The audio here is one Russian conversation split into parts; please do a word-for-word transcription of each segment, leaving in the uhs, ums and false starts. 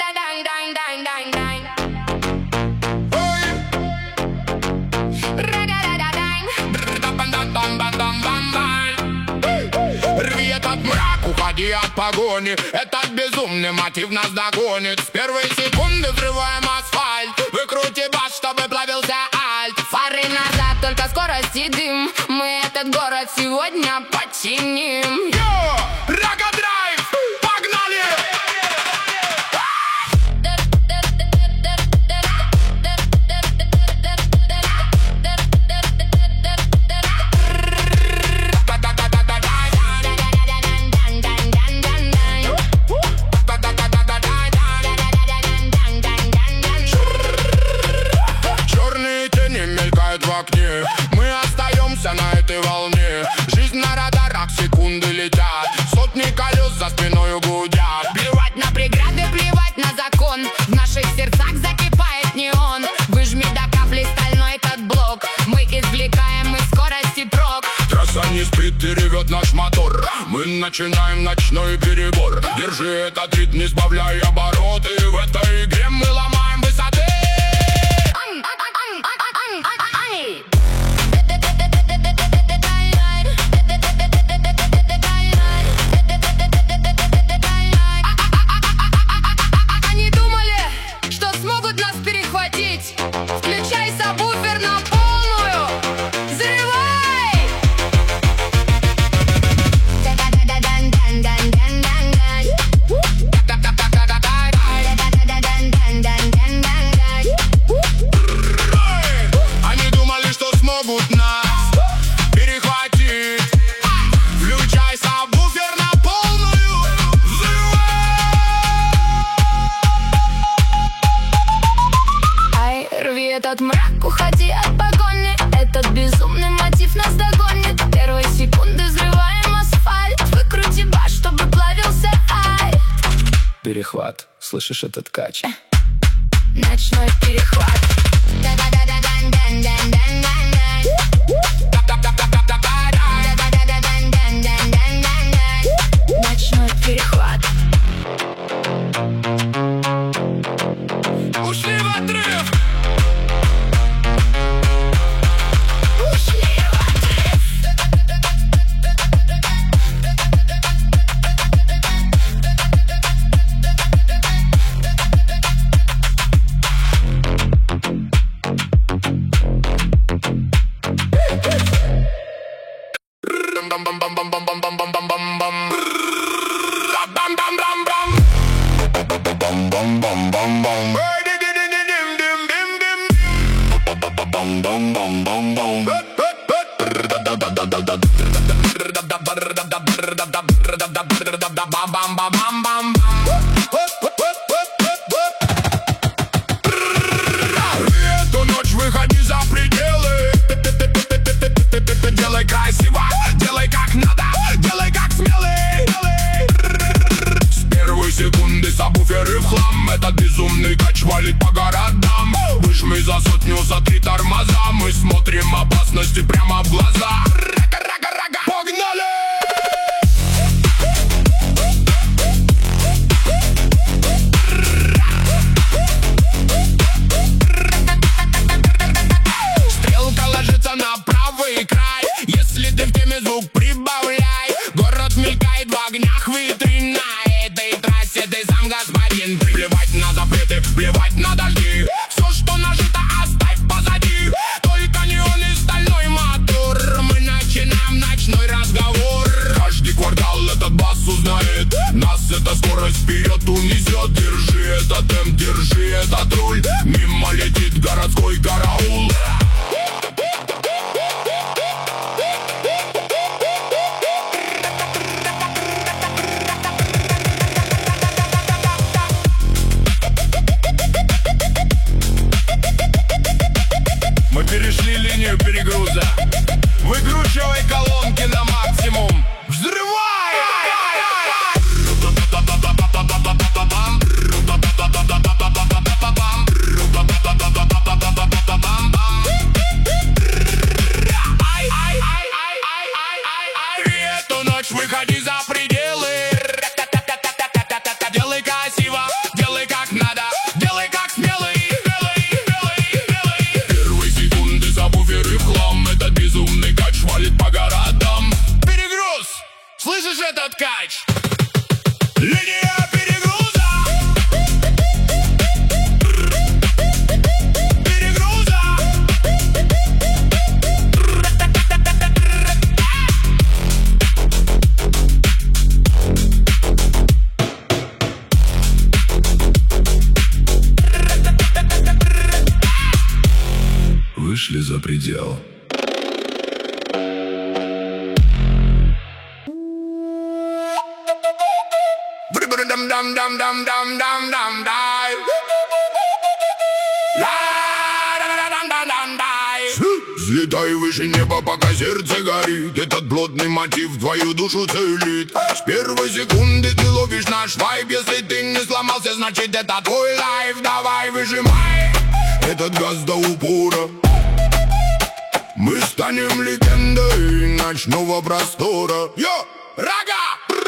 Уходи от погони, этот безумный мотив нас догонит. С первой секунды взрываем асфальт. Выкрути бас, чтобы плавился альт. Фары назад, только скорость и дым. Мы этот город сегодня починим. Йо, Рага-драйв, погнали! Мы остаемся на этой волне. Жизнь на радарах, секунды летят. Сотни колес за спиной гудят. Плевать на преграды, плевать на закон. В наших сердцах закипает неон. Выжми до капли стальной этот блок. Мы извлекаем из скорости прок. Трасса не спит и ревет наш мотор. Мы начинаем ночной перебор. Держи этот ритм, не сбавляй обороты. В этой игре мы ломаем высоты. Они думали, что смогут нас перехватить. Включай сабвуфер на полную. Взрывай! Они думали, что смогут нас перехватить. Включай сабвуфер на полную. Ай, рви этот мрак, уходи от погони. Этот безумный мотив нас догонит. Первой секунды взрываем асфальт. Выкрути бас, чтобы плавился ай. Перехват, слышишь этот кач? Ночной перехват. Ночной перехват. Ушли в отрыв! Ушли в отрыв. Эту ночь выходи за пределы. Делай красиво, делай как надо, делай как смелый. С первой секунды сабвуферы в хлам. Этот безумный кач валит по городам. Выжми за сотню, сотри тормоза. Мы смотрим опасности прямо в глаза. Рага-рага-рага, погнали! Стрелка ложится на правый край. Если ты в теме, звук прибавляй. Город мелькает в огнях витрин. На этой трассе ты сам господин. Плевать на запреты, плевать на дожди. Все, что нажито, оставь позади. Только неон и стальной мотор. Мы начинаем ночной разговор. Каждый квартал этот бас узнает. Нас эта скорость вперед унесет. Держи этот темп, держи этот руль. Мимо летит городской караул. Мы перешли линию перегруза. Выкручивай колонки на максимум. Взрывай! вышли за предел. Взлетай выше неба, пока сердце горит. Этот плотный мотив твою душу целит. С первой секунды ты ловишь наш вайб. Если ты не сломался, значит это твой лайф. Давай выжимай этот газ до упора. Мы станем легендой ночного простора. Йо, рага!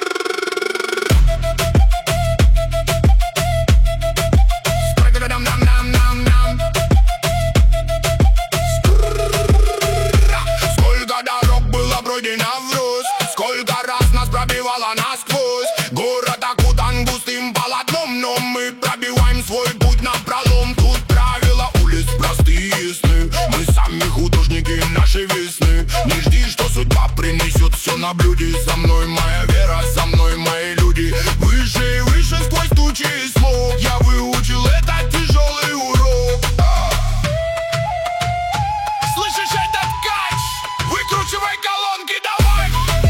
Сколько раз нас пробивало насквозь. Город окутан густым полотном, но мы пробиваем свой путь напролом. Тут правила улиц простые, ясны. Мы сами художники нашей весны. Не жди, что судьба принесет все на блюде. Со мной моя вера, со мной мои люди. Выше и выше сквозь тучи и смог. Я выучил этот тяжелый урок. Слышишь этот кач? Выкручивай колонки, давай!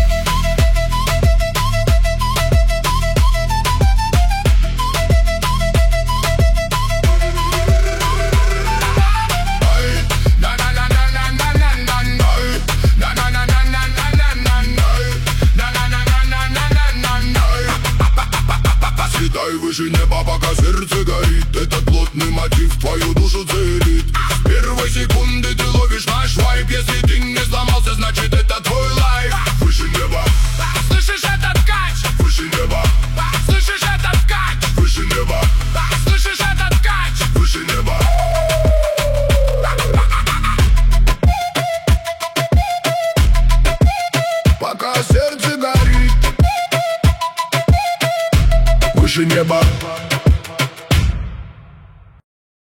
Летай выше неба, пока сердце горит. Этот плотный мотив твою душу целит. С первой секунды ты ловишь наш вайб. Если ты не сломался, значит это твой лайф. Выше неба. Слышишь этот кач? Выше неба. Слышишь этот кач? Выше неба. Слышишь этот кач? Выше неба. Пока сердце горит. Выше неба.